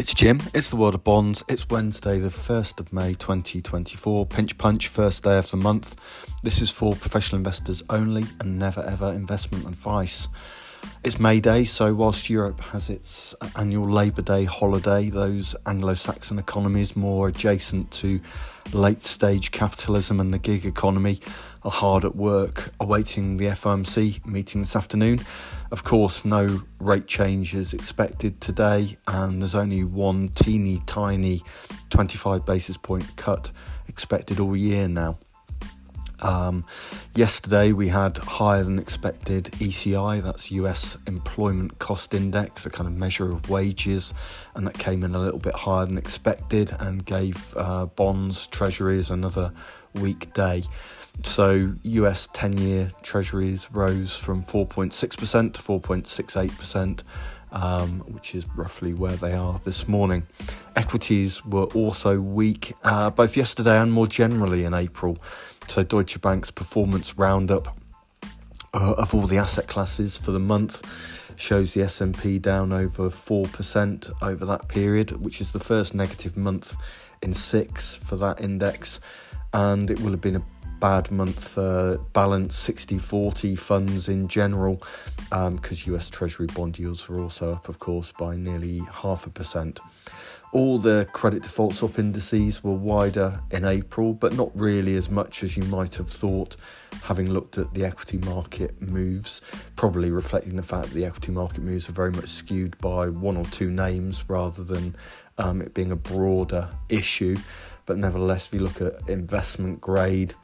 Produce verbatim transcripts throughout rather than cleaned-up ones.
It's Jim, it's the World of Bonds, it's Wednesday the first of May twenty twenty-four, Pinch Punch, first day of the month. This is for professional investors only and never ever investment advice. It's May Day, so whilst Europe has its annual Labour Day holiday, those Anglo-Saxon economies more adjacent to late-stage capitalism and the gig economy are hard at work, awaiting the F O M C meeting this afternoon. Of course, no rate change is expected today, and there's only one teeny tiny twenty-five basis point cut expected all year now. Um, yesterday we had higher than expected E C I, that's U S Employment Cost Index, a kind of measure of wages, and that came in a little bit higher than expected and gave uh, bonds, treasuries another weak day. So U S ten-year treasuries rose from four point six percent to four point six eight percent, um, which is roughly where they are this morning. Equities were also weak, uh, both yesterday and more generally in April. So Deutsche Bank's performance roundup uh, of all the asset classes for the month shows the S and P down over four percent over that period, which is the first negative month in six for that index. And it will have been a bad month for balanced sixty forty funds in general, because um, U S Treasury bond yields were also up, of course, by nearly half a percent. All the credit default swap indices were wider in April, but not really as much as you might have thought, having looked at the equity market moves, probably reflecting the fact that the equity market moves are very much skewed by one or two names rather than um, it being a broader issue. But nevertheless, if you look at investment grade,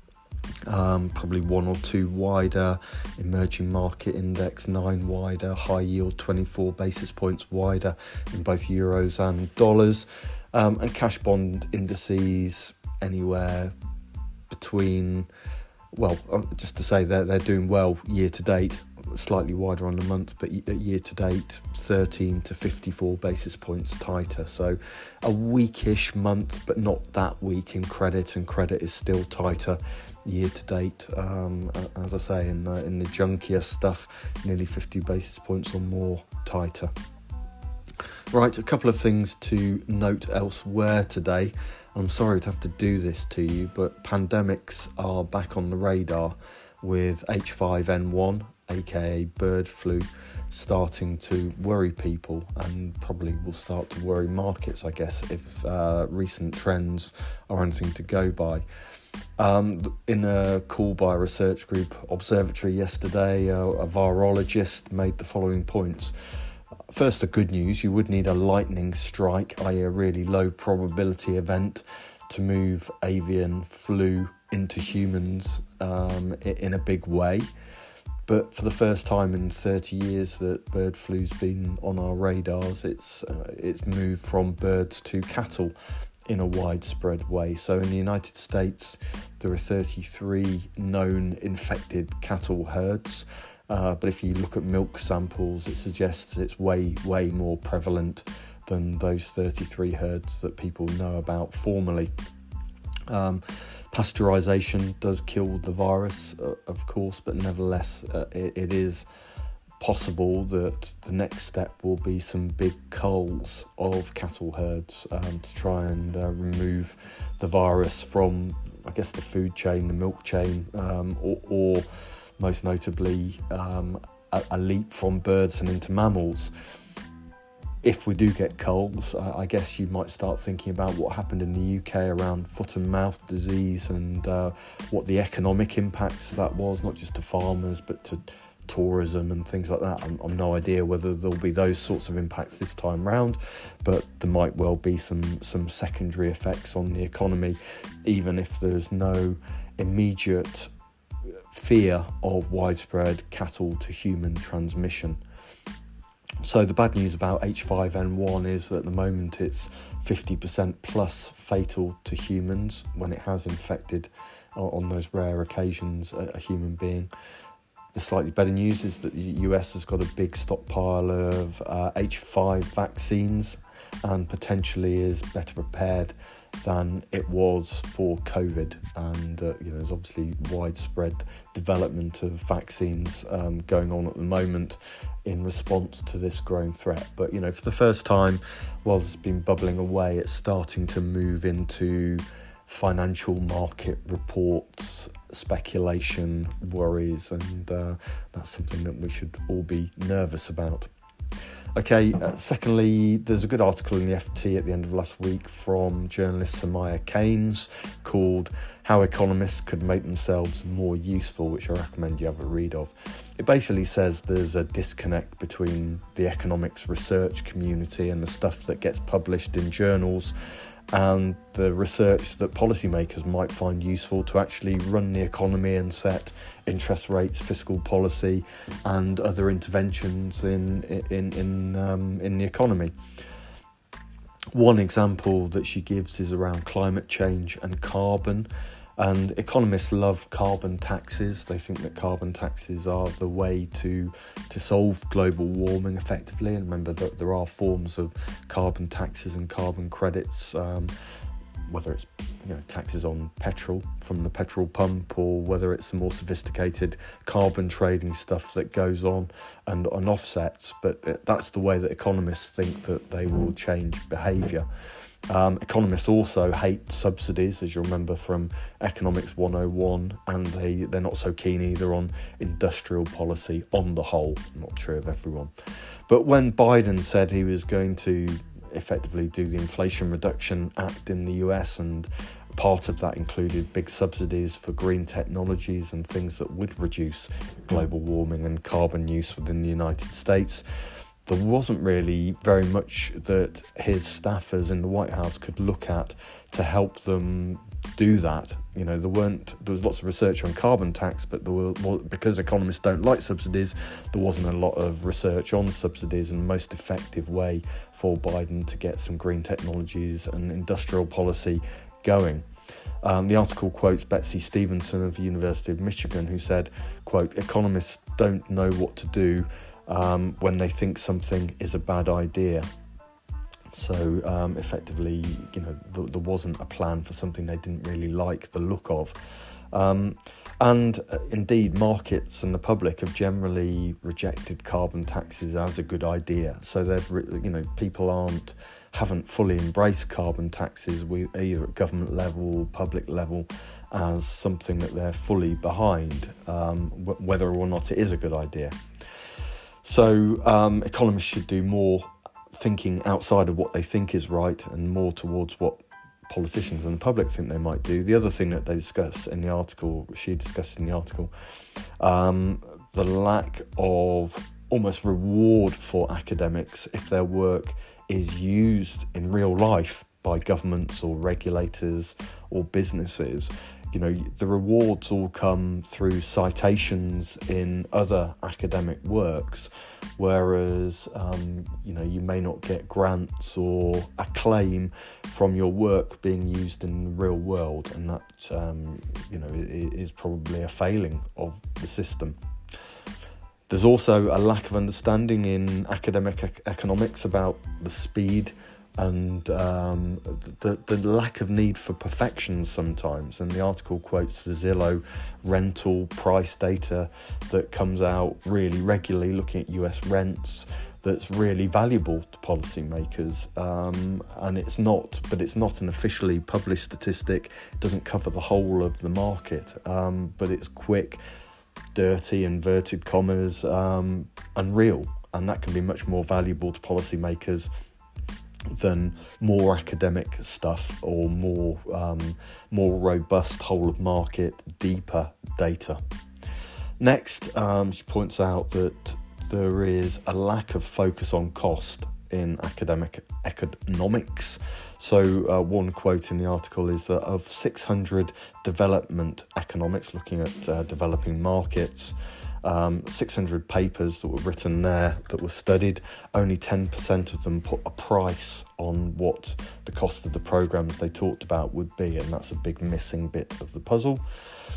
Um, probably one or two wider, emerging market index nine wider, high yield twenty-four basis points wider in both euros and dollars, um, and cash bond indices anywhere between, well, just to say they're, they're doing well year to date, slightly wider on the month, but year to date thirteen to fifty-four basis points tighter. So a weakish month, but not that weak in credit, and credit is still tighter year to date, um, as I say, in the, in the junkier stuff, nearly fifty basis points or more tighter. Right, a couple of things to note elsewhere today. I'm sorry to have to do this to you, but pandemics are back on the radar, with H five N one, aka bird flu, starting to worry people, and probably will start to worry markets, I guess, if uh, recent trends are anything to go by. Um, in a call by a research group Observatory yesterday, uh, a virologist made the following points. First, the good news: you would need a lightning strike, that is a really low probability event, to move avian flu into humans um, in a big way. But for the first time in thirty years that bird flu's been on our radars, it's uh, it's moved from birds to cattle in a widespread way. So in the United States, there are thirty-three known infected cattle herds. Uh, but if you look at milk samples, it suggests it's way, way more prevalent than those thirty-three herds that people know about formally. Um, pasteurization does kill the virus, uh, of course, but nevertheless, uh, it, it is possible that the next step will be some big culls of cattle herds um, to try and uh, remove the virus from, I guess, the food chain, the milk chain, um, or, or most notably um, a, a leap from birds and into mammals. If we do get culls, I guess you might start thinking about what happened in the U K around foot and mouth disease, and uh, what the economic impacts that was, not just to farmers but to tourism and things like that. I'm, I'm no idea whether there'll be those sorts of impacts this time round, but there might well be some some secondary effects on the economy, even if there's no immediate fear of widespread cattle to human transmission. So the bad news about H five N one is that at the moment it's fifty percent plus fatal to humans when it has infected, on those rare occasions, a, a human being. The slightly better news is that the U S has got a big stockpile of uh, H five vaccines, and potentially is better prepared than it was for COVID. And uh, you know, there's obviously widespread development of vaccines um, going on at the moment in response to this growing threat. But you know, for the first time, while it's been bubbling away, it's starting to move into financial market reports, speculation, worries, and uh, that's something that we should all be nervous about. Okay, uh, secondly, there's a good article in the F T at the end of last week from journalist Samaya Keynes called How Economists Could Make Themselves More Useful, which I recommend you have a read of. It basically says there's a disconnect between the economics research community and the stuff that gets published in journals and the research that policymakers might find useful to actually run the economy and set interest rates, fiscal policy, and other interventions in in in um, in the economy. One example that she gives is around climate change and carbon. And economists love carbon taxes. They think that carbon taxes are the way to to solve global warming effectively. And remember that there are forms of carbon taxes and carbon credits, um, whether it's you know taxes on petrol from the petrol pump, or whether it's the more sophisticated carbon trading stuff that goes on and on offsets. But that's the way that economists think that they will change behaviour. Um, economists also hate subsidies, as you remember from Economics one oh one, and they, they're not so keen either on industrial policy on the whole. Not true of everyone. But when Biden said he was going to effectively do the Inflation Reduction Act in the U S, and part of that included big subsidies for green technologies and things that would reduce global warming and carbon use within the United States, there wasn't really very much that his staffers in the White House could look at to help them do that. You know, there weren't. There was lots of research on carbon tax, but there were, well, because economists don't like subsidies, there wasn't a lot of research on subsidies and the most effective way for Biden to get some green technologies and industrial policy going. Um, the article quotes Betsy Stevenson of the University of Michigan, who said, quote, "Economists don't know what to do Um, when they think something is a bad idea." So um, effectively, you know, th- there wasn't a plan for something they didn't really like the look of. Um, and uh, indeed, markets and the public have generally rejected carbon taxes as a good idea. So they've, re- you know, people aren't haven't fully embraced carbon taxes, we, either at government level or public level, as something that they're fully behind, um, w- whether or not it is a good idea. So um, economists should do more thinking outside of what they think is right and more towards what politicians and the public think they might do. The other thing that they discuss in the article, she discussed in the article, um, the lack of almost reward for academics if their work is used in real life by governments or regulators or businesses. You know, the rewards all come through citations in other academic works, whereas, um, you know, you may not get grants or acclaim from your work being used in the real world. And that, um, you know, is probably a failing of the system. There's also a lack of understanding in academic ec- economics about the speed and um, the, the lack of need for perfection sometimes. And the article quotes the Zillow rental price data that comes out really regularly, looking at U S rents, that's really valuable to policymakers. Um, and it's not, but it's not an officially published statistic. It doesn't cover the whole of the market, um, but it's quick, dirty, inverted commas, um, and real. And that can be much more valuable to policymakers than more academic stuff or more um, more robust whole of market, deeper data. Next, um, she points out that there is a lack of focus on cost in academic economics. So uh, one quote in the article is that of six hundred development economics, looking at uh, developing markets, Um, six hundred papers that were written there that were studied, only ten percent of them put a price on what the cost of the programs they talked about would be, and that's a big missing bit of the puzzle.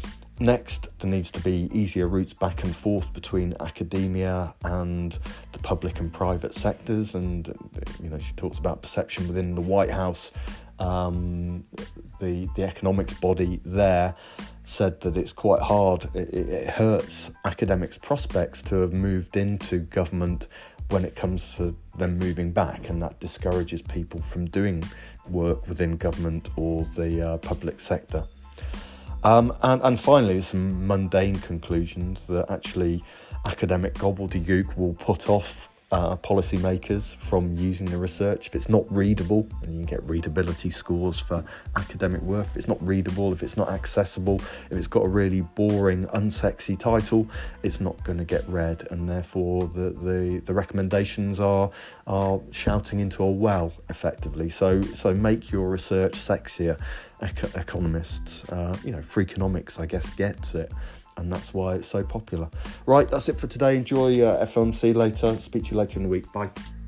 Next, there needs to be easier routes back and forth between academia and the public and private sectors. And, you know, she talks about perception within the White House. Um, the the economics body there said that it's quite hard. It, it hurts academics' prospects to have moved into government when it comes to them moving back, and that discourages people from doing work within government or the uh, public sector. Um, and, and finally, some mundane conclusions that actually academic gobbledygook will put off uh, policymakers from using the research. If it's not readable, and you can get readability scores for academic work, if it's not readable, if it's not accessible, if it's got a really boring, unsexy title, it's not going to get read, and therefore the, the, the recommendations are are shouting into a well, effectively. So so make your research sexier. Eco- economists, uh, you know, Freakonomics, I guess, gets it, and that's why it's so popular. Right, that's it for today. Enjoy uh, F O M C later. Speak to you later in the week. Bye.